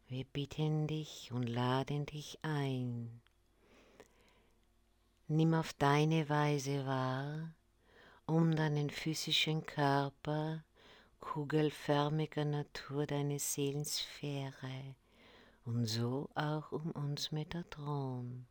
Wir bitten dich und laden dich ein. Nimm auf deine Weise wahr, deinen physischen Körper, kugelförmiger Natur, deine Seelensphäre und so auch uns Metatron.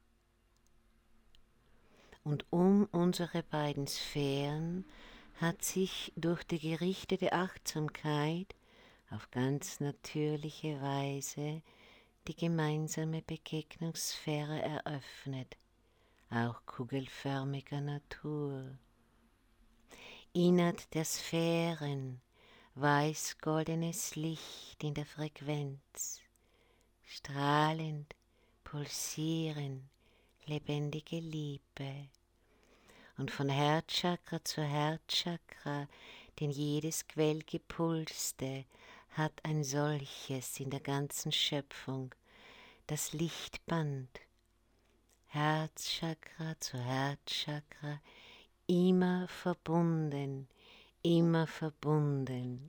Und unsere beiden Sphären hat sich durch die gerichtete Achtsamkeit auf ganz natürliche Weise die gemeinsame Begegnungssphäre eröffnet, auch kugelförmiger Natur. Innerhalb der Sphären weiß-goldenes Licht in der Frequenz, strahlend, pulsierend, lebendige Liebe. Und von Herzchakra zu Herzchakra, denn jedes Quellgepulste hat ein solches in der ganzen Schöpfung, das Lichtband, Herzchakra zu Herzchakra, immer verbunden, immer verbunden.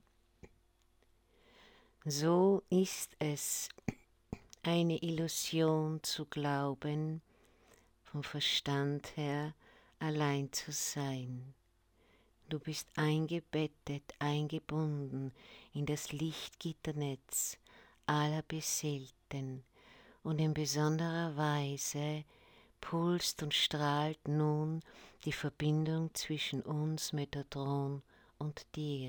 So ist es eine Illusion zu glauben, vom Verstand her allein zu sein. Du bist eingebettet, eingebunden in das Lichtgitternetz aller Beseelten und in besonderer Weise pulst und strahlt nun die Verbindung zwischen uns, Metatron, und dir.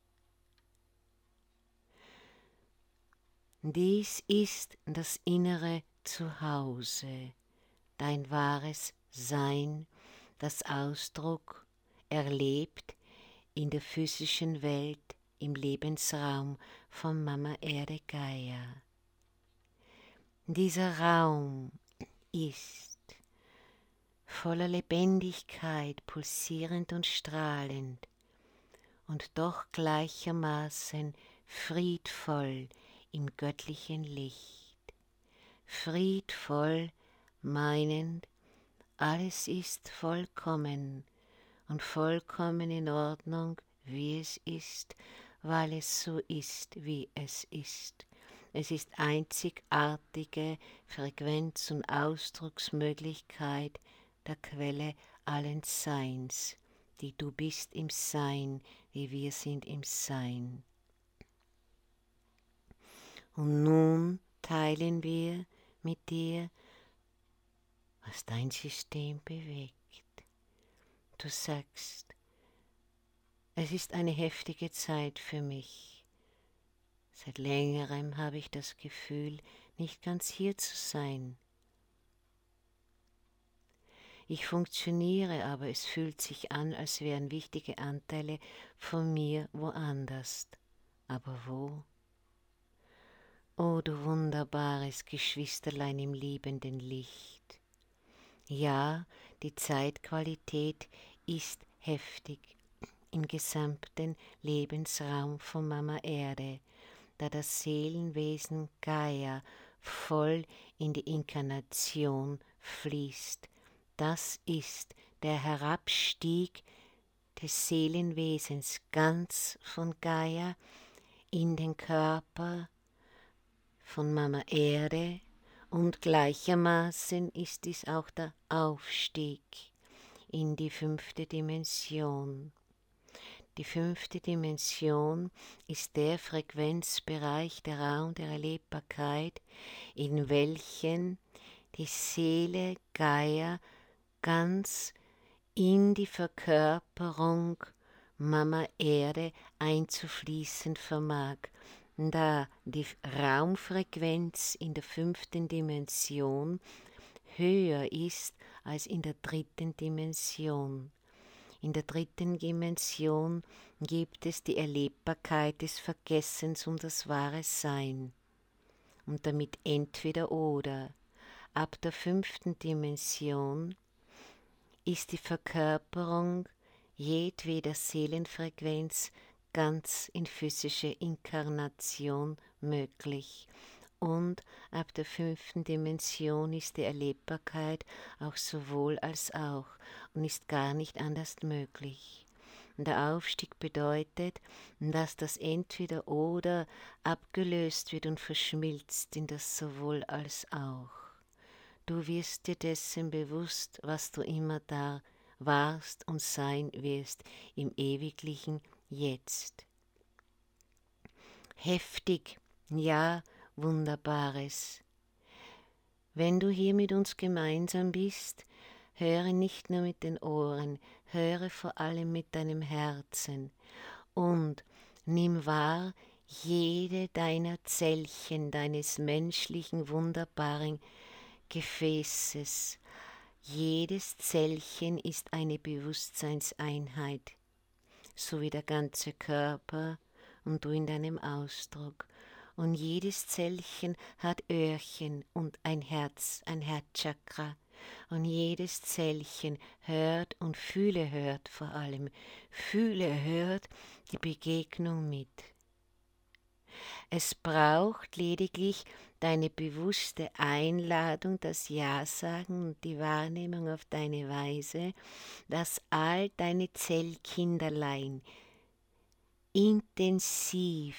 Dies ist das innere Zuhause, dein wahres Sein, das Ausdruck erlebt in der physischen Welt, im Lebensraum von Mama Erde Gaia. Dieser Raum ist voller Lebendigkeit, pulsierend und strahlend und doch gleichermaßen friedvoll im göttlichen Licht. Friedvoll meinend, alles ist vollkommen und vollkommen in Ordnung, wie es ist, weil es so ist, wie es ist. Es ist einzigartige Frequenz und Ausdrucksmöglichkeit der Quelle allen Seins, die du bist im Sein, wie wir sind im Sein. Und nun teilen wir mit dir, was dein System bewegt. Du sagst, es ist eine heftige Zeit für mich. Seit längerem habe ich das Gefühl, nicht ganz hier zu sein. Ich funktioniere, aber es fühlt sich an, als wären wichtige Anteile von mir woanders. Aber wo? O du wunderbares Geschwisterlein im liebenden Licht. Ja, die Zeitqualität ist heftig im gesamten Lebensraum von Mama Erde, da das Seelenwesen Gaia voll in die Inkarnation fließt. Das ist der Herabstieg des Seelenwesens ganz von Gaia in den Körper von Mama Erde und gleichermaßen ist dies auch der Aufstieg in die 5. Dimension. Die 5. Dimension ist der Frequenzbereich, der Raum der Erlebbarkeit, in welchen die Seele Gaia ganz in die Verkörperung Mama Erde einzufließen vermag, da die Raumfrequenz in der 5. Dimension höher ist als in der 3. Dimension. In der 3. Dimension gibt es die Erlebbarkeit des Vergessens um das wahre Sein und damit entweder oder. Ab der 5. Dimension ist die Verkörperung jedweder Seelenfrequenz ganz in physische Inkarnation möglich. Und ab der 5. Dimension ist die Erlebbarkeit auch sowohl als auch und ist gar nicht anders möglich. Und der Aufstieg bedeutet, dass das Entweder-Oder abgelöst wird und verschmilzt in das Sowohl als auch. Du wirst dir dessen bewusst, was du immer da warst und sein wirst im ewiglichen Jetzt. Heftig, ja, Wunderbares. Wenn du hier mit uns gemeinsam bist, höre nicht nur mit den Ohren, höre vor allem mit deinem Herzen und nimm wahr jede deiner Zellchen, deines menschlichen, wunderbaren Gefäßes. Jedes Zellchen ist eine Bewusstseinseinheit, so wie der ganze Körper und du in deinem Ausdruck. Und jedes Zellchen hat Öhrchen und ein Herz, ein Herzchakra. Und jedes Zellchen hört und hört vor allem. Hört die Begegnung mit. Es braucht lediglich deine bewusste Einladung, das Ja-Sagen und die Wahrnehmung auf deine Weise, dass all deine Zellkinderlein intensiv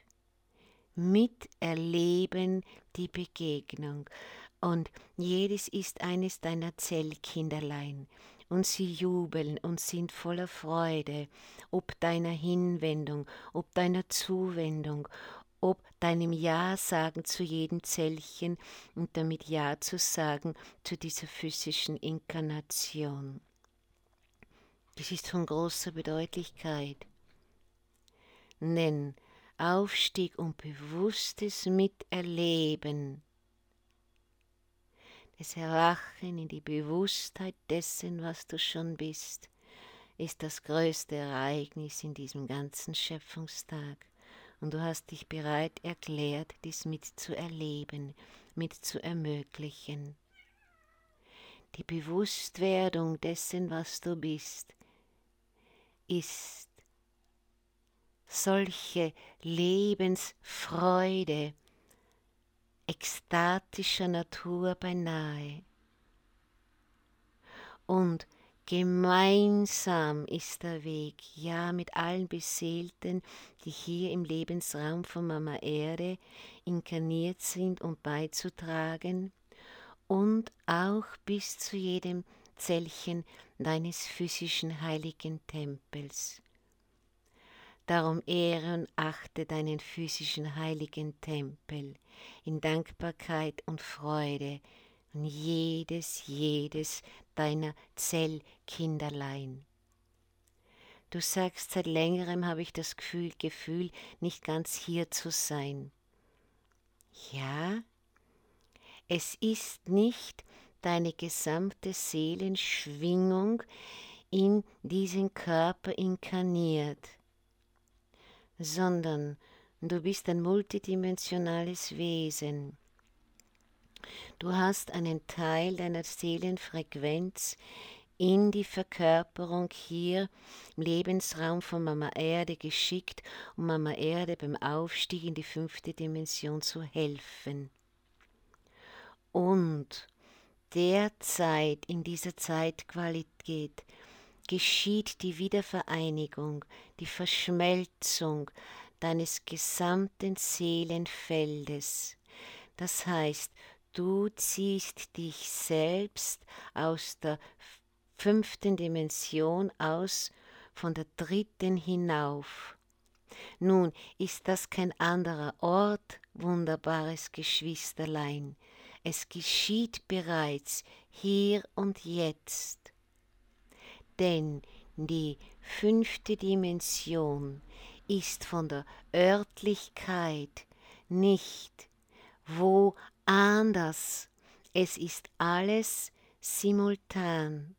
miterleben die Begegnung. Und jedes ist eines deiner Zellkinderlein. Und sie jubeln und sind voller Freude, ob deiner Hinwendung, ob deiner Zuwendung, ob deinem Ja sagen zu jedem Zellchen und damit Ja zu sagen zu dieser physischen Inkarnation. Das ist von großer Bedeutlichkeit. Denn Aufstieg und bewusstes Miterleben, das Erwachen in die Bewusstheit dessen, was du schon bist, ist das größte Ereignis in diesem ganzen Schöpfungstag. Und du hast dich bereit erklärt, dies mitzuerleben, mitzuermöglichen. Die Bewusstwerdung dessen, was du bist, ist solche Lebensfreude, ekstatischer Natur beinahe. Und gemeinsam ist der Weg, ja, mit allen Beseelten, die hier im Lebensraum von Mama Erde inkarniert sind, um beizutragen, und auch bis zu jedem Zellchen deines physischen heiligen Tempels. Darum ehre und achte deinen physischen heiligen Tempel in Dankbarkeit und Freude und jedes deiner Zellkinderlein. Du sagst, seit längerem habe ich das Gefühl, nicht ganz hier zu sein. Ja, es ist nicht deine gesamte Seelenschwingung in diesen Körper inkarniert, sondern du bist ein multidimensionales Wesen. Du hast einen Teil deiner Seelenfrequenz in die Verkörperung hier im Lebensraum von Mama Erde geschickt, um Mama Erde beim Aufstieg in die 5. Dimension zu helfen. Und derzeit, in dieser Zeitqualität, geschieht die Wiedervereinigung, die Verschmelzung deines gesamten Seelenfeldes. Das heißt, du ziehst dich selbst aus der 5. Dimension aus, von der 3. hinauf. Nun ist das kein anderer Ort, wunderbares Geschwisterlein. Es geschieht bereits hier und jetzt. Denn die 5. Dimension ist von der Örtlichkeit nicht woanders. Es ist alles simultan.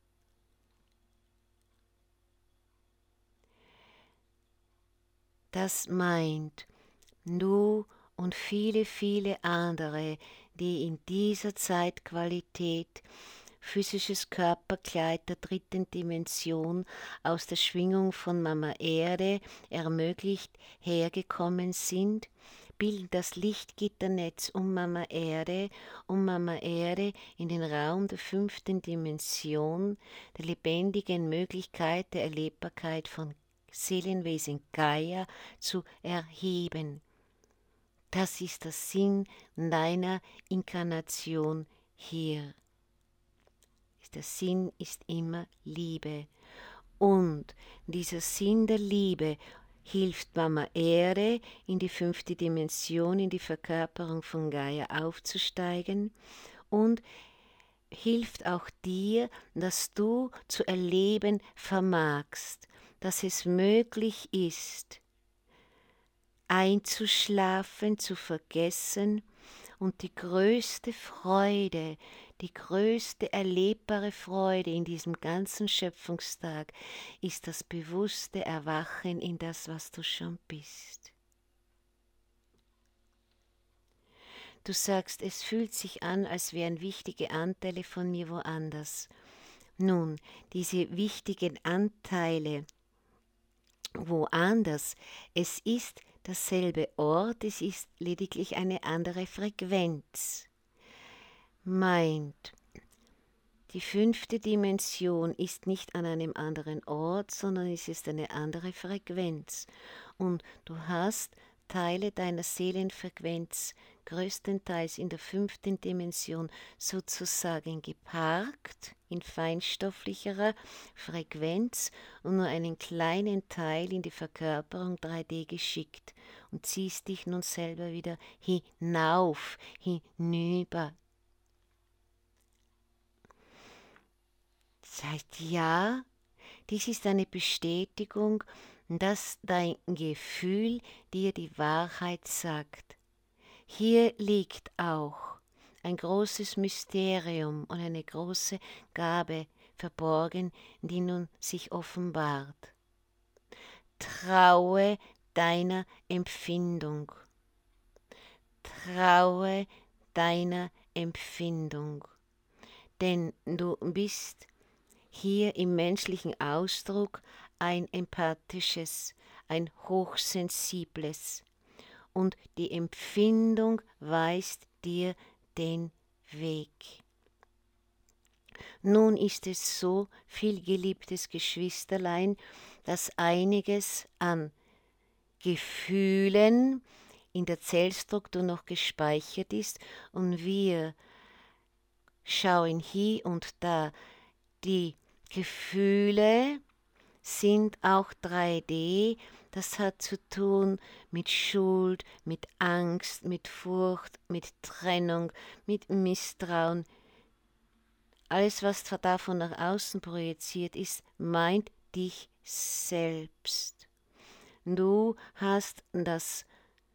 Das meint, du und viele andere, die in dieser Zeitqualität physisches Körperkleid der 3. Dimension aus der Schwingung von Mama Erde ermöglicht hergekommen sind, bilden das Lichtgitternetz um Mama Erde in den Raum der 5. Dimension, der lebendigen Möglichkeit der Erlebbarkeit von Seelenwesen Gaia zu erheben. Das ist der Sinn deiner Inkarnation hier. Der Sinn ist immer Liebe. Und dieser Sinn der Liebe hilft Mama Erde, in die 5. Dimension, in die Verkörperung von Gaia aufzusteigen und hilft auch dir, dass du zu erleben vermagst, dass es möglich ist, einzuschlafen, zu vergessen und die größte Freude, die größte erlebbare Freude in diesem ganzen Schöpfungstag ist das bewusste Erwachen in das, was du schon bist. Du sagst, es fühlt sich an, als wären wichtige Anteile von mir woanders. Nun, diese wichtigen Anteile woanders, es ist dasselbe Ort, es ist lediglich eine andere Frequenz. Meint, die 5. Dimension ist nicht an einem anderen Ort, sondern es ist eine andere Frequenz. Und du hast Teile deiner Seelenfrequenz größtenteils in der 5. Dimension sozusagen geparkt, in feinstofflicherer Frequenz und nur einen kleinen Teil in die Verkörperung 3D geschickt und ziehst dich nun selber wieder hinauf, hinüber. Das heißt, ja, dies ist eine Bestätigung, dass dein Gefühl dir die Wahrheit sagt. Hier liegt auch ein großes Mysterium und eine große Gabe verborgen, die nun sich offenbart. Traue deiner Empfindung. Traue deiner Empfindung. Denn du bist hier im menschlichen Ausdruck ein empathisches, ein hochsensibles. Und die Empfindung weist dir den Weg. Nun ist es so, vielgeliebtes Geschwisterlein, dass einiges an Gefühlen in der Zellstruktur noch gespeichert ist und wir schauen hier und da. Die Gefühle sind auch 3D, das hat zu tun mit Schuld, mit Angst, mit Furcht, mit Trennung, mit Misstrauen. Alles, was davon nach außen projiziert ist, meint dich selbst. Du hast das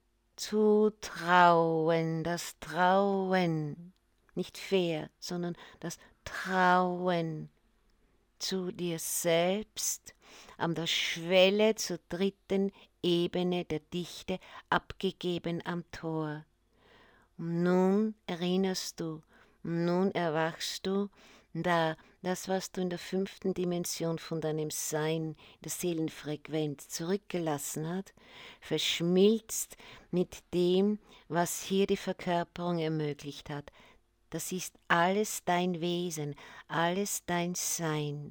Zutrauen, das Trauen, nicht fair, sondern das Trauen zu dir selbst, an der Schwelle zur 3. Ebene der Dichte abgegeben am Tor. Und nun erinnerst du, nun erwachst du, da das, was du in der 5. Dimension von deinem Sein, der Seelenfrequenz zurückgelassen hat, verschmilzt mit dem, was hier die Verkörperung ermöglicht hat. Das ist alles dein Wesen, alles dein Sein.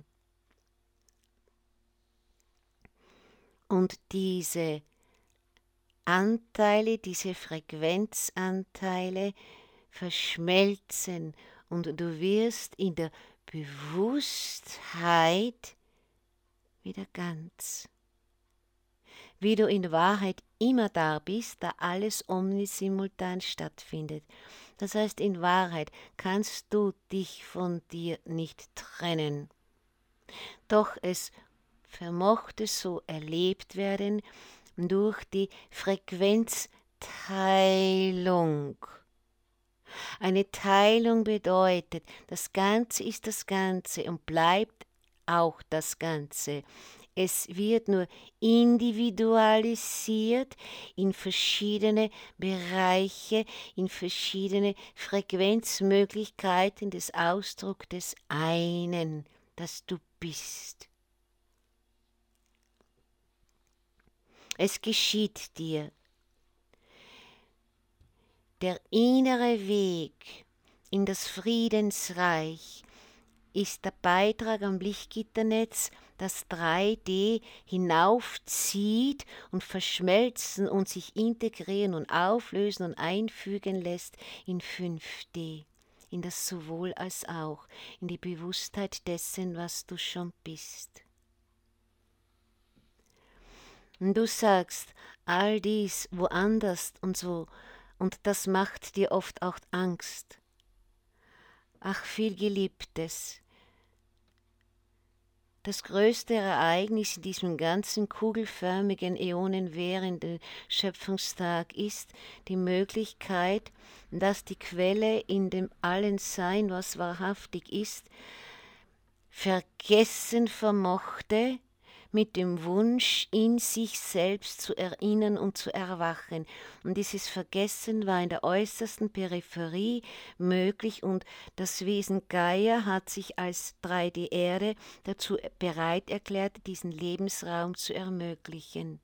Und diese Anteile, diese Frequenzanteile verschmelzen und du wirst in der Bewusstheit wieder ganz. Wie du in Wahrheit immer da bist, da alles omnisimultan stattfindet. Das heißt, in Wahrheit kannst du dich von dir nicht trennen. Doch es vermochte so erlebt werden durch die Frequenzteilung. Eine Teilung bedeutet, das Ganze ist das Ganze und bleibt auch das Ganze. Es wird nur individualisiert in verschiedene Bereiche, in verschiedene Frequenzmöglichkeiten des Ausdrucks des einen, das du bist. Es geschieht dir. Der innere Weg in das Friedensreich ist der Beitrag am Lichtgitternetz, das 3D hinaufzieht und verschmelzen und sich integrieren und auflösen und einfügen lässt in 5D, in das Sowohl als auch, in die Bewusstheit dessen, was du schon bist. Und du sagst, all dies woanders und so, und das macht dir oft auch Angst. Ach, vielgeliebtes, das größte Ereignis in diesem ganzen kugelförmigen, äonenwährenden Schöpfungstag ist die Möglichkeit, dass die Quelle in dem allen Sein, was wahrhaftig ist, vergessen vermochte, mit dem Wunsch, in sich selbst zu erinnern und zu erwachen. Und dieses Vergessen war in der äußersten Peripherie möglich und das Wesen Gaia hat sich als 3D-Erde dazu bereit erklärt, diesen Lebensraum zu ermöglichen.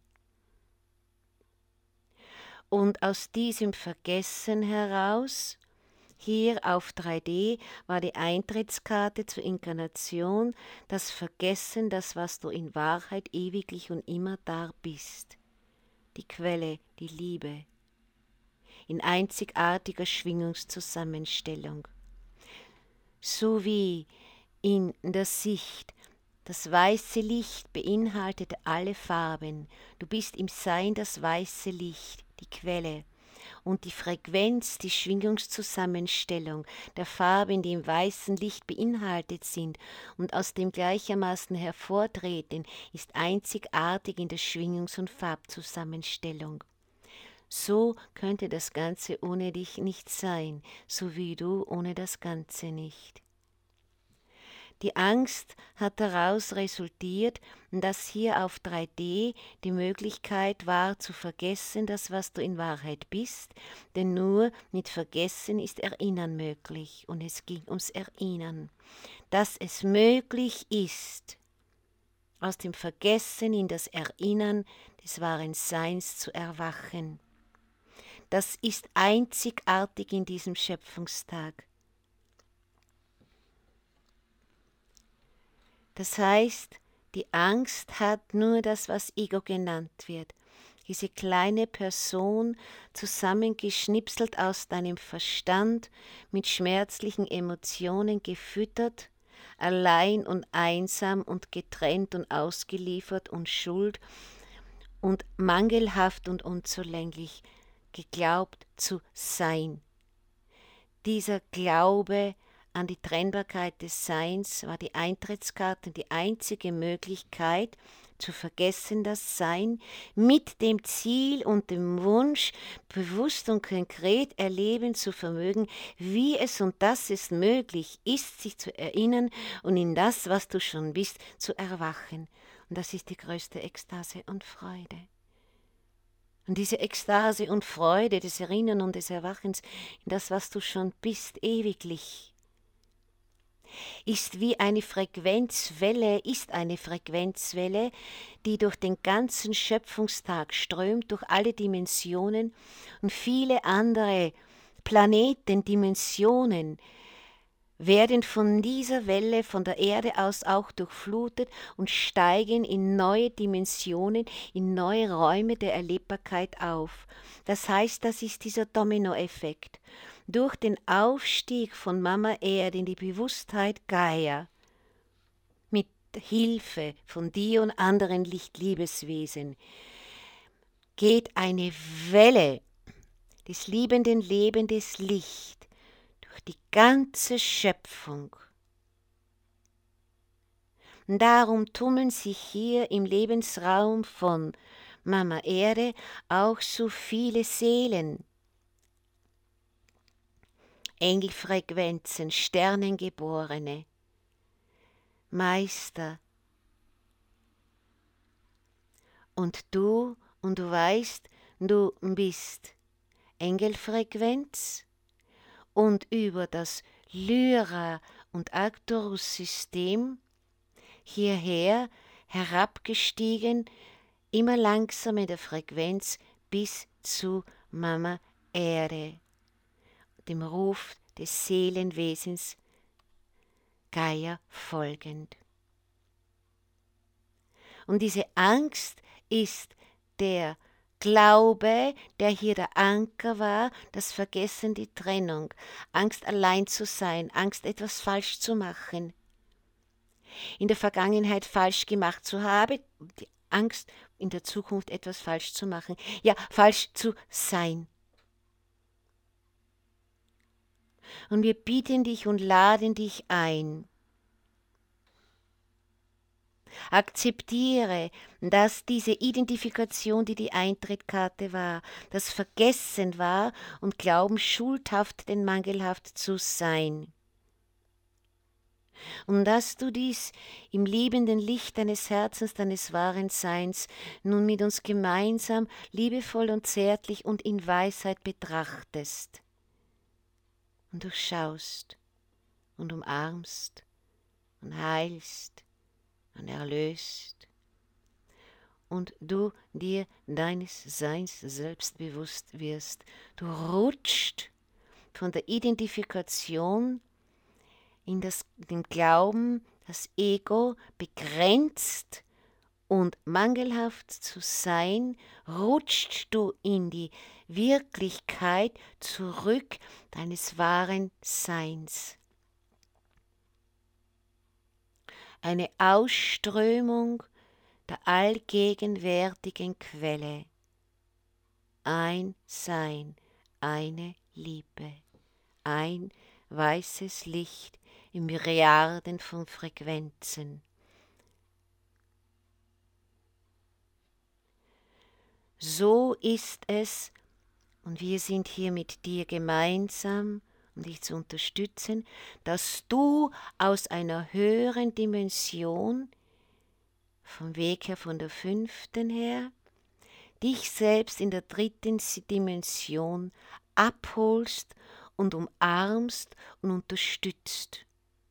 Und aus diesem Vergessen heraus, hier auf 3D, war die Eintrittskarte zur Inkarnation, das Vergessen, das, was du in Wahrheit ewiglich und immer da bist. Die Quelle, die Liebe, in einzigartiger Schwingungszusammenstellung. So wie in der Sicht, das weiße Licht beinhaltet alle Farben. Du bist im Sein das weiße Licht, die Quelle. Und die Frequenz, die Schwingungszusammenstellung der Farben, die im weißen Licht beinhaltet sind und aus dem gleichermaßen hervortreten, ist einzigartig in der Schwingungs- und Farbzusammenstellung. So könnte das Ganze ohne dich nicht sein, so wie du ohne das Ganze nicht. Die Angst hat daraus resultiert, dass hier auf 3D die Möglichkeit war, zu vergessen, das, was du in Wahrheit bist, denn nur mit Vergessen ist Erinnern möglich, und es ging ums Erinnern. Dass es möglich ist, aus dem Vergessen in das Erinnern des wahren Seins zu erwachen. Das ist einzigartig in diesem Schöpfungstag. Das heißt, die Angst hat nur das, was Ego genannt wird. Diese kleine Person, zusammengeschnipselt aus deinem Verstand, mit schmerzlichen Emotionen gefüttert, allein und einsam und getrennt und ausgeliefert und schuld und mangelhaft und unzulänglich geglaubt zu sein. Dieser Glaube an die Trennbarkeit des Seins war die Eintrittskarte, die einzige Möglichkeit, zu vergessen das Sein, mit dem Ziel und dem Wunsch, bewusst und konkret erleben zu vermögen, wie es und dass es möglich ist, sich zu erinnern und in das, was du schon bist, zu erwachen. Und das ist die größte Ekstase und Freude. Und diese Ekstase und Freude des Erinnern und des Erwachens in das, was du schon bist, ewiglich, ist eine Frequenzwelle, die durch den ganzen Schöpfungstag strömt, durch alle Dimensionen und viele andere Planetendimensionen werden von dieser Welle von der Erde aus auch durchflutet und steigen in neue Dimensionen, in neue Räume der Erlebbarkeit auf. Das heißt, das ist dieser Dominoeffekt. Durch den Aufstieg von Mama Erde in die Bewusstheit Gaia, mit Hilfe von dir und anderen Licht-Liebeswesen, geht eine Welle des liebenden Lebendes Licht durch die ganze Schöpfung. Und darum tummeln sich hier im Lebensraum von Mama Erde auch so viele Seelen, Engelfrequenzen, Sternengeborene, Meister. Und du weißt, du bist Engelfrequenz und über das Lyra- und Arcturus-System hierher herabgestiegen, immer langsamer in der Frequenz bis zu Mama Erde. dem Ruf des Seelenwesens Gaia folgend. Und diese Angst ist der Glaube, der hier der Anker war, das Vergessen, die Trennung, Angst allein zu sein, Angst etwas falsch zu machen, in der Vergangenheit falsch gemacht zu haben, die Angst in der Zukunft etwas falsch zu machen, ja, falsch zu sein. Und wir bitten dich und laden dich ein. Akzeptiere, dass diese Identifikation, die die Eintrittkarte war, das Vergessen war und Glauben schuldhaft denn mangelhaft zu sein. Und dass du dies im liebenden Licht deines Herzens, deines wahren Seins nun mit uns gemeinsam, liebevoll und zärtlich und in Weisheit betrachtest und durchschaust und umarmst und heilst und erlöst und du dir deines Seins selbst bewusst wirst. Du rutscht von der Identifikation in den Glauben, das Ego begrenzt und mangelhaft zu sein, rutscht du in die Wirklichkeit zurück deines wahren Seins. Eine Ausströmung der allgegenwärtigen Quelle. Ein Sein, eine Liebe, ein weißes Licht in Myriaden von Frequenzen. So ist es, und wir sind hier mit dir gemeinsam, um dich zu unterstützen, dass du aus einer höheren Dimension, vom Weg her von der 5. her, dich selbst in der 3. Dimension abholst und umarmst und unterstützt.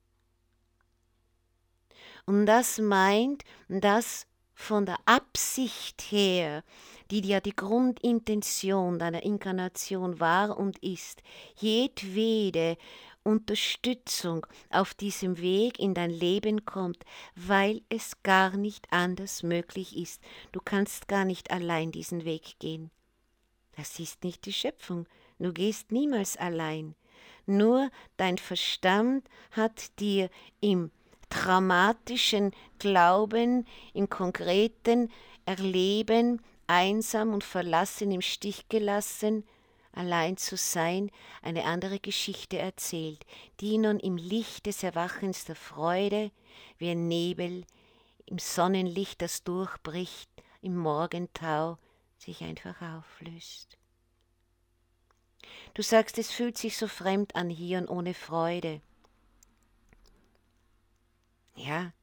Und das meint, dass von der Absicht her, die ja die Grundintention deiner Inkarnation war und ist, jedwede Unterstützung auf diesem Weg in dein Leben kommt, weil es gar nicht anders möglich ist. Du kannst gar nicht allein diesen Weg gehen. Das ist nicht die Schöpfung. Du gehst niemals allein. Nur dein Verstand hat dir im traumatischen Glauben, im konkreten Erleben, einsam und verlassen, im Stich gelassen, allein zu sein, eine andere Geschichte erzählt, die nun im Licht des Erwachens der Freude, wie ein Nebel, im Sonnenlicht, das durchbricht, im Morgentau, sich einfach auflöst. Du sagst, es fühlt sich so fremd an hier und ohne Freude. Ja,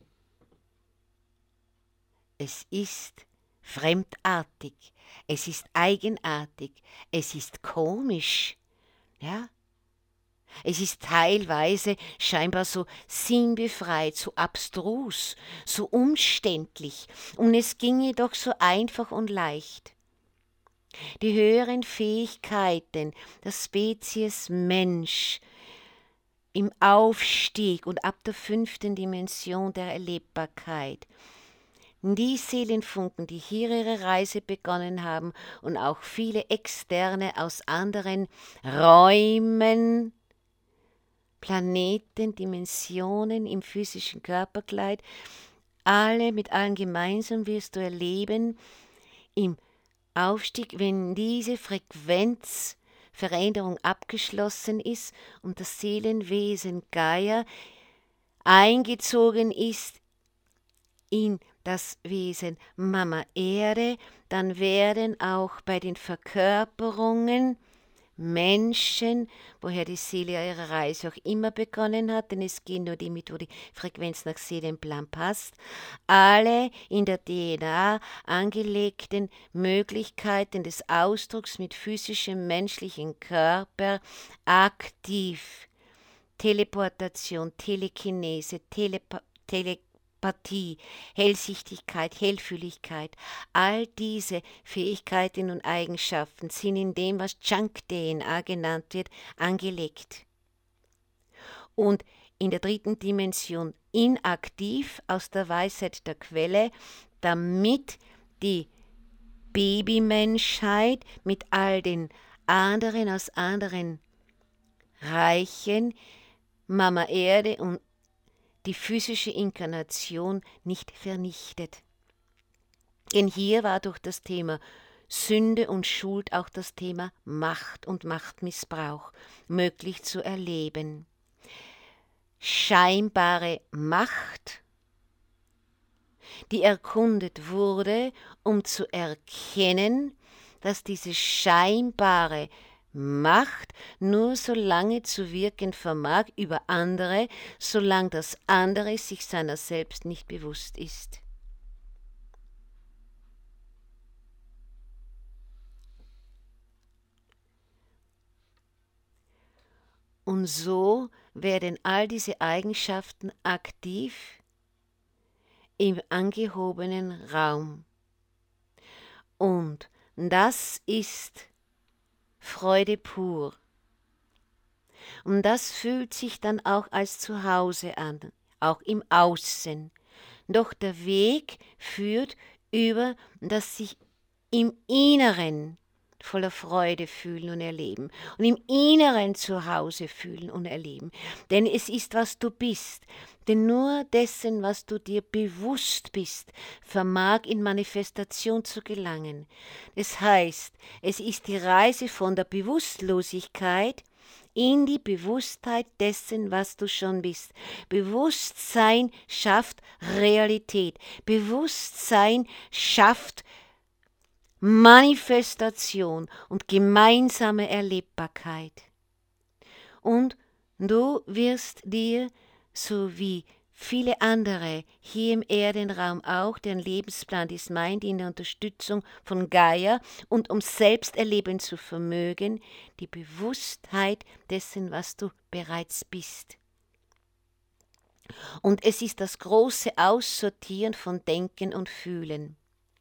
es ist fremdartig, es ist eigenartig, es ist komisch, ja. Es ist teilweise scheinbar so sinnbefreit, so abstrus, so umständlich, und es ginge doch so einfach und leicht. Die höheren Fähigkeiten der Spezies Mensch im Aufstieg und ab der 5. Dimension der Erlebbarkeit. Die Seelenfunken, die hier ihre Reise begonnen haben und auch viele Externe aus anderen Räumen, Planeten, Dimensionen im physischen Körperkleid, alle mit allen gemeinsam wirst du erleben, im Aufstieg, wenn diese Frequenzveränderung abgeschlossen ist und das Seelenwesen Gaia eingezogen ist in das Wesen Mama Erde, dann werden auch bei den Verkörperungen Menschen, woher die Seele ihre Reise auch immer begonnen hat, denn es gehen nur die mit, wo die Frequenz nach Seelenplan passt, alle in der DNA angelegten Möglichkeiten des Ausdrucks mit physischem menschlichen Körper aktiv. Teleportation, Telekinese, Empathie, Hellsichtigkeit, Hellfühligkeit, all diese Fähigkeiten und Eigenschaften sind in dem, was Junk-DNA genannt wird, angelegt. Und in der dritten Dimension inaktiv aus der Weisheit der Quelle, damit die Babymenschheit mit all den anderen aus anderen Reichen, Mama Erde und die physische Inkarnation nicht vernichtet. Denn hier war durch das Thema Sünde und Schuld auch das Thema Macht und Machtmissbrauch möglich zu erleben. Scheinbare Macht, die erkundet wurde, um zu erkennen, dass diese scheinbare Macht nur so lange zu wirken vermag über andere, solange das andere sich seiner selbst nicht bewusst ist. Und so werden all diese Eigenschaften aktiv im angehobenen Raum. Und das ist Freude pur. Und das fühlt sich dann auch als Zuhause an, auch im Außen. Doch der Weg führt über das sich im Inneren voller Freude fühlen und erleben und im Inneren zu Hause fühlen und erleben. Denn es ist, was du bist. Denn nur dessen, was du dir bewusst bist, vermag in Manifestation zu gelangen. Das heißt, es ist die Reise von der Bewusstlosigkeit in die Bewusstheit dessen, was du schon bist. Bewusstsein schafft Realität. Bewusstsein schafft Manifestation und gemeinsame Erlebbarkeit. Und du wirst dir, so wie viele andere hier im Erdenraum auch, deren Lebensplan ist meint, in der Unterstützung von Gaia und um selbst erleben zu vermögen, die Bewusstheit dessen, was du bereits bist. Und es ist das große Aussortieren von Denken und Fühlen.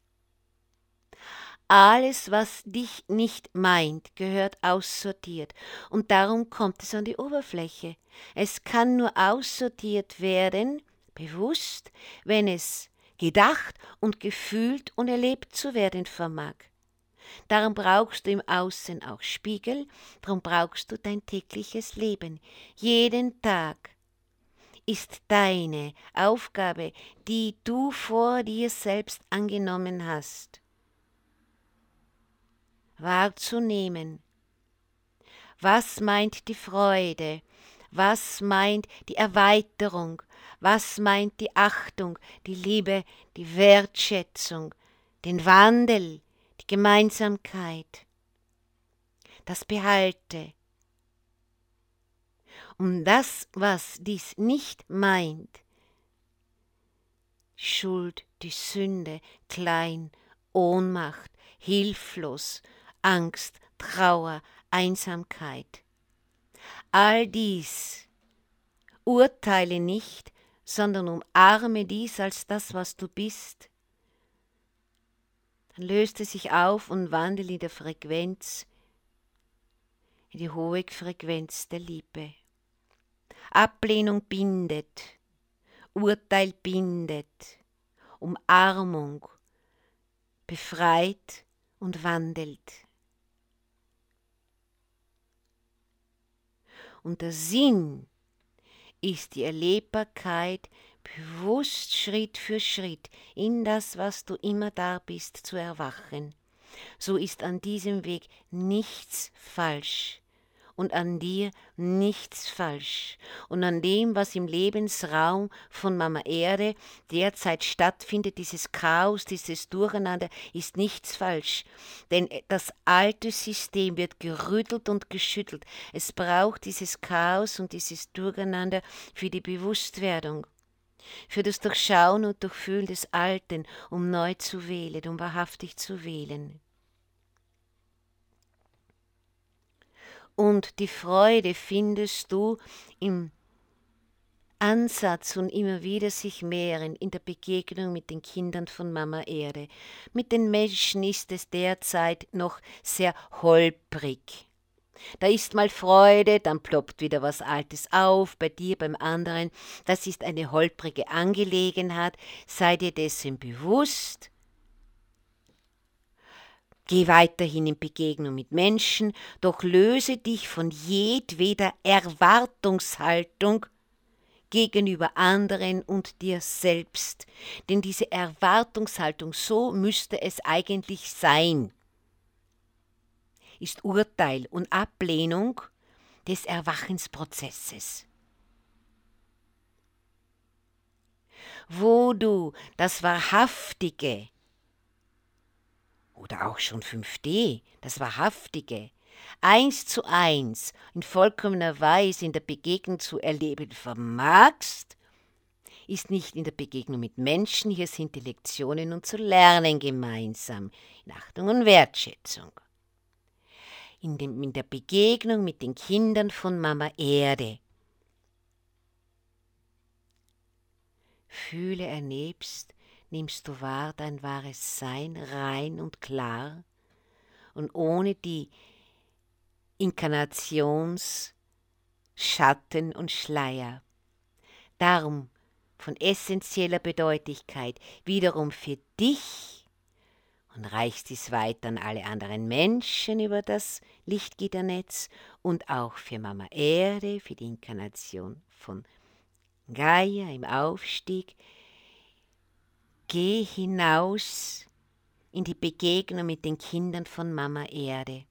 Alles, was dich nicht meint, gehört aussortiert und darum kommt es an die Oberfläche. Es kann nur aussortiert werden, bewusst, wenn es gedacht und gefühlt und erlebt zu werden vermag. Darum brauchst du im Außen auch Spiegel, darum brauchst du dein tägliches Leben. Jeden Tag ist deine Aufgabe, die du vor dir selbst angenommen hast, wahrzunehmen. Was meint die Freude? Was meint die Erweiterung? Was meint die Achtung, die Liebe, die Wertschätzung, den Wandel, die Gemeinsamkeit? Das behalte. Und das, was dies nicht meint, Schuld, die Sünde, klein, Ohnmacht, hilflos, Angst, Trauer, Einsamkeit. All dies urteile nicht, sondern umarme dies als das, was du bist. Dann löst es sich auf und wandelt in der Frequenz, in die hohe Frequenz der Liebe. Ablehnung bindet, Urteil bindet, Umarmung befreit und wandelt. Und der Sinn ist die Erlebbarkeit, bewusst Schritt für Schritt in das, was du immer da bist, zu erwachen. So ist an diesem Weg nichts falsch und an dir nichts falsch. Und an dem, was im Lebensraum von Mama Erde derzeit stattfindet, dieses Chaos, dieses Durcheinander, ist nichts falsch. Denn das alte System wird gerüttelt und geschüttelt. Es braucht dieses Chaos und dieses Durcheinander für die Bewusstwerdung, für das Durchschauen und Durchfühlen des Alten, um neu zu wählen, um wahrhaftig zu wählen. Und die Freude findest du im Ansatz und immer wieder sich mehren in der Begegnung mit den Kindern von Mama Erde. Mit den Menschen ist es derzeit noch sehr holprig. Da ist mal Freude, dann ploppt wieder was Altes auf, bei dir, beim anderen. Das ist eine holprige Angelegenheit. Sei dir dessen bewusst. Geh weiterhin in Begegnung mit Menschen, doch löse dich von jedweder Erwartungshaltung gegenüber anderen und dir selbst. Denn diese Erwartungshaltung, so müsste es eigentlich sein, ist Urteil und Ablehnung des Erwachensprozesses. Wo du das Wahrhaftige oder auch schon 5D, das Wahrhaftige, 1:1 in vollkommener Weise in der Begegnung zu erleben vermagst, ist nicht in der Begegnung mit Menschen, hier sind die Lektionen und zu lernen gemeinsam, in Achtung und Wertschätzung. In der Begegnung mit den Kindern von Mama Erde. Fühle, ernebst, nimmst du wahr dein wahres Sein, rein und klar und ohne die Inkarnationsschatten und Schleier. Darum von essentieller Bedeutigkeit wiederum für dich und reichst dies weiter an alle anderen Menschen über das Lichtgitternetz und auch für Mama Erde, für die Inkarnation von Gaia im Aufstieg. Geh hinaus in die Begegnung mit den Kindern von Mama Erde.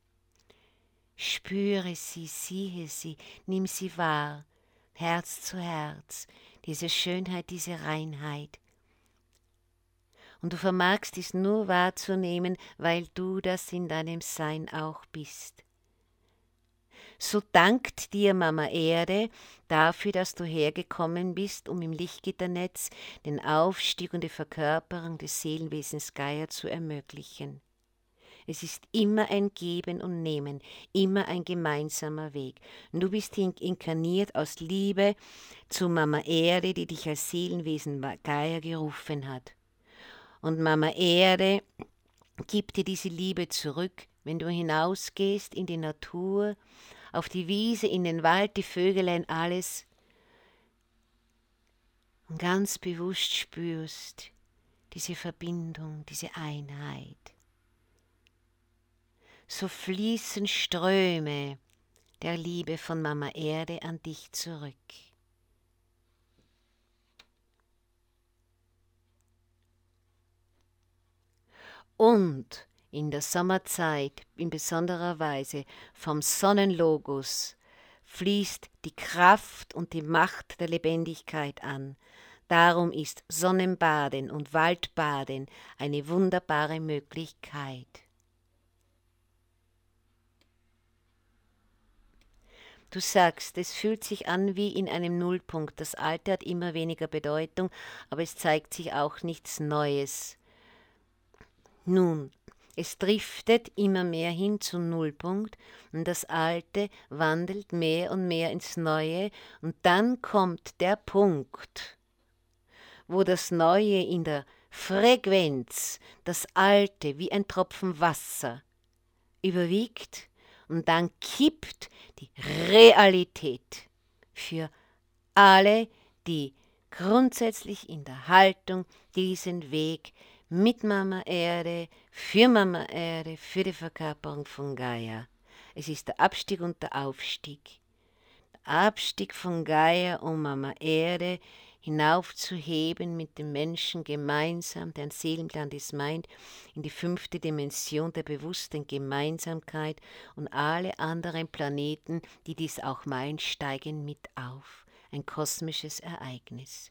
Spüre sie, siehe sie, nimm sie wahr, Herz zu Herz, diese Schönheit, diese Reinheit. Und du vermagst dies nur wahrzunehmen, weil du das in deinem Sein auch bist. So dankt dir Mama Erde dafür, dass du hergekommen bist, um im Lichtgitternetz den Aufstieg und die Verkörperung des Seelenwesens Gaia zu ermöglichen. Es ist immer ein Geben und Nehmen, immer ein gemeinsamer Weg. Und du bist inkarniert aus Liebe zu Mama Erde, die dich als Seelenwesen Gaia gerufen hat. Und Mama Erde gibt dir diese Liebe zurück, wenn du hinausgehst in die Natur, auf die Wiese, in den Wald, die Vögelein, alles und ganz bewusst spürst diese Verbindung, diese Einheit. So fließen Ströme der Liebe von Mama Erde an dich zurück. Und in der Sommerzeit in besonderer Weise vom Sonnenlogos fließt die Kraft und die Macht der Lebendigkeit an. Darum ist Sonnenbaden und Waldbaden eine wunderbare Möglichkeit. Du sagst, es fühlt sich an wie in einem Nullpunkt. Das Alte hat immer weniger Bedeutung, aber es zeigt sich auch nichts Neues. Nun, es driftet immer mehr hin zum Nullpunkt und das Alte wandelt mehr und mehr ins Neue und dann kommt der Punkt, wo das Neue in der Frequenz, das Alte wie ein Tropfen Wasser überwiegt und dann kippt die Realität für alle, die grundsätzlich in der Haltung diesen Weg mit Mama Erde, für die Verkörperung von Gaia. Es ist der Abstieg und der Aufstieg. Der Abstieg von Gaia, um Mama Erde hinaufzuheben mit den Menschen gemeinsam, deren Seelenplan dies meint, in die 5. Dimension der bewussten Gemeinsamkeit und alle anderen Planeten, die dies auch meinen, steigen mit auf. Ein kosmisches Ereignis.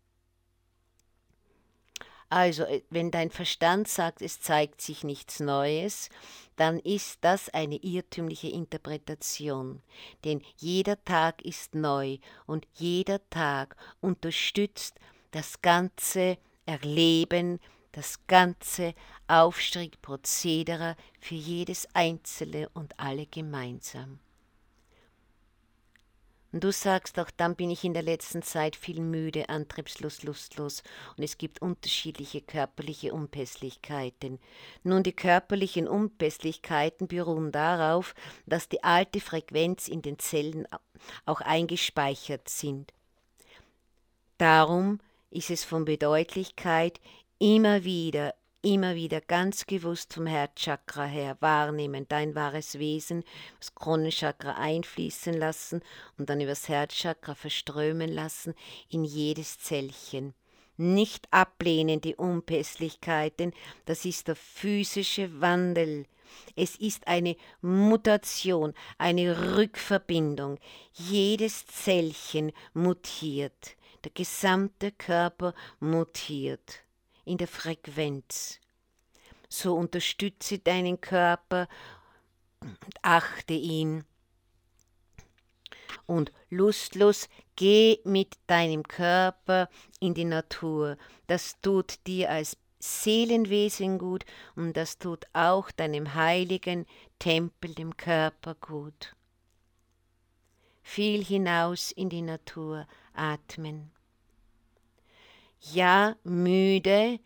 Also, wenn dein Verstand sagt, es zeigt sich nichts Neues, dann ist das eine irrtümliche Interpretation. Denn jeder Tag ist neu und jeder Tag unterstützt das ganze Erleben, das ganze Aufstiegprozedere für jedes Einzelne und alle gemeinsam. Und du sagst auch, dann bin ich in der letzten Zeit viel müde, antriebslos, lustlos und es gibt unterschiedliche körperliche Unpässlichkeiten. Nun, die körperlichen Unpässlichkeiten beruhen darauf, dass die alte Frequenz in den Zellen auch eingespeichert sind. Darum ist es von Bedeutlichkeit, immer wieder ganz gewusst vom Herzchakra her wahrnehmen, dein wahres Wesen, das Kronenchakra einfließen lassen und dann übers Herzchakra verströmen lassen in jedes Zellchen. Nicht ablehnen die Unpässlichkeiten, das ist der physische Wandel. Es ist eine Mutation, eine Rückverbindung. Jedes Zellchen mutiert. Der gesamte Körper mutiert in der Frequenz. So unterstütze deinen Körper, achte ihn und lustlos geh mit deinem Körper in die Natur. Das tut dir als Seelenwesen gut und das tut auch deinem heiligen Tempel, dem Körper gut. Viel hinaus in die Natur atmen. Ja, müde.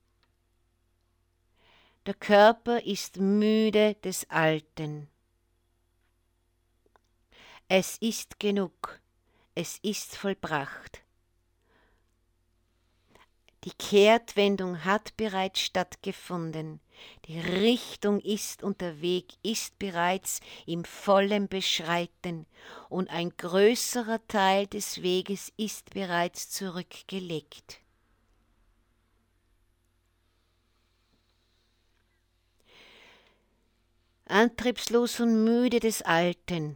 Der Körper ist müde des Alten. Es ist genug. Es ist vollbracht. Die Kehrtwendung hat bereits stattgefunden. Die Richtung ist und der Weg ist bereits im vollen Beschreiten und ein größerer Teil des Weges ist bereits zurückgelegt. Antriebslos und müde des Alten.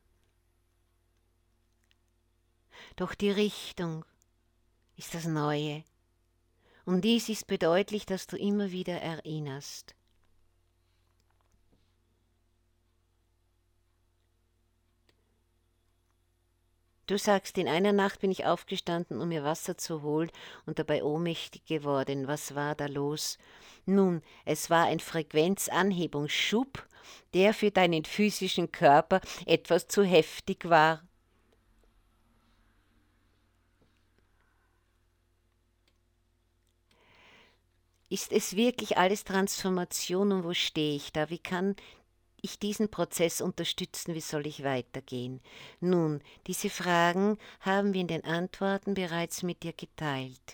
Doch die Richtung ist das Neue. Und dies ist bedeutlich, dass du immer wieder erinnerst. Du sagst, in einer Nacht bin ich aufgestanden, um mir Wasser zu holen und dabei ohnmächtig geworden. Was war da los? Nun, es war ein Frequenzanhebungsschub, der für deinen physischen Körper etwas zu heftig war. Ist es wirklich alles Transformation und wo stehe ich da? Wie kann ich diesen Prozess unterstützen? Wie soll ich weitergehen? Nun, diese Fragen haben wir in den Antworten bereits mit dir geteilt.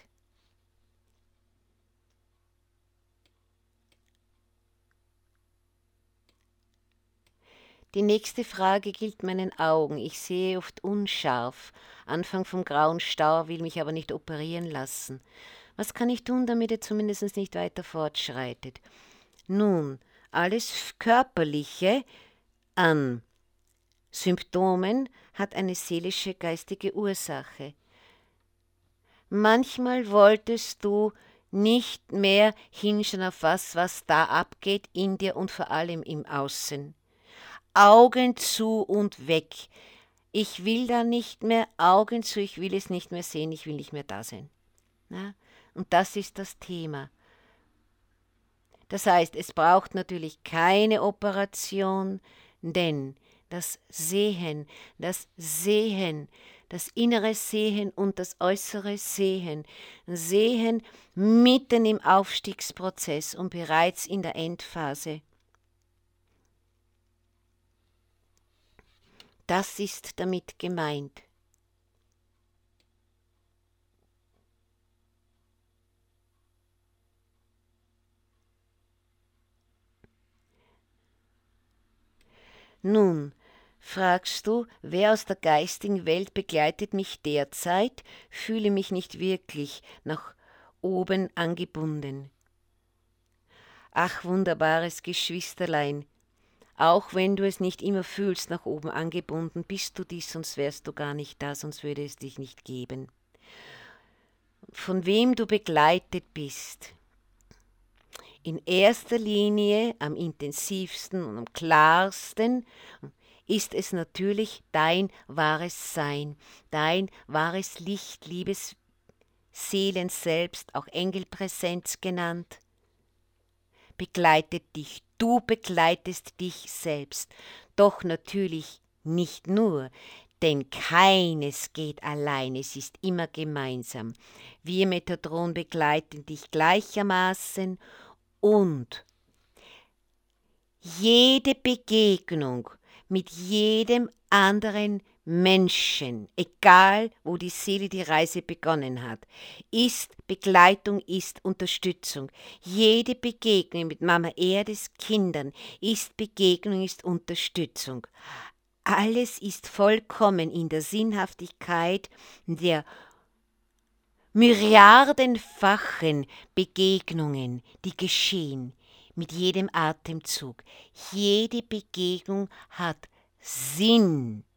Die nächste Frage gilt meinen Augen. Ich sehe oft unscharf. Anfang vom grauen Stau, will mich aber nicht operieren lassen. Was kann ich tun, damit er zumindest nicht weiter fortschreitet? Nun, alles Körperliche an Symptomen hat eine seelische, geistige Ursache. Manchmal wolltest du nicht mehr hinschauen auf was da abgeht in dir und vor allem im Außen. Augen zu und weg. Ich will da nicht mehr, Augen zu, ich will es nicht mehr sehen, ich will nicht mehr da sein. Na? Und das ist das Thema. Das heißt, es braucht natürlich keine Operation, denn das Sehen, das innere Sehen und das äußere Sehen mitten im Aufstiegsprozess und bereits in der Endphase. Das ist damit gemeint. Nun, fragst du, wer aus der geistigen Welt begleitet mich derzeit, fühle mich nicht wirklich nach oben angebunden. Ach, wunderbares Geschwisterlein, auch wenn du es nicht immer fühlst, nach oben angebunden, bist du dies, sonst wärst du gar nicht da, sonst würde es dich nicht geben. Von wem du begleitet bist, in erster Linie, am intensivsten und am klarsten, ist es natürlich dein wahres Sein, dein wahres Licht, liebes Seelen selbst, auch Engelpräsenz genannt, begleitet dich. Du begleitest dich selbst. Doch natürlich nicht nur. Denn keines geht allein, es ist immer gemeinsam. Wir Methadron begleiten dich gleichermaßen und jede Begegnung mit jedem anderen Menschen, egal wo die Seele die Reise begonnen hat, ist Begleitung, ist Unterstützung. Jede Begegnung mit Mama Erdes Kindern ist Begegnung, ist Unterstützung. Alles ist vollkommen in der Sinnhaftigkeit der myriardenfachen Begegnungen, die geschehen mit jedem Atemzug. Jede Begegnung hat Sinn.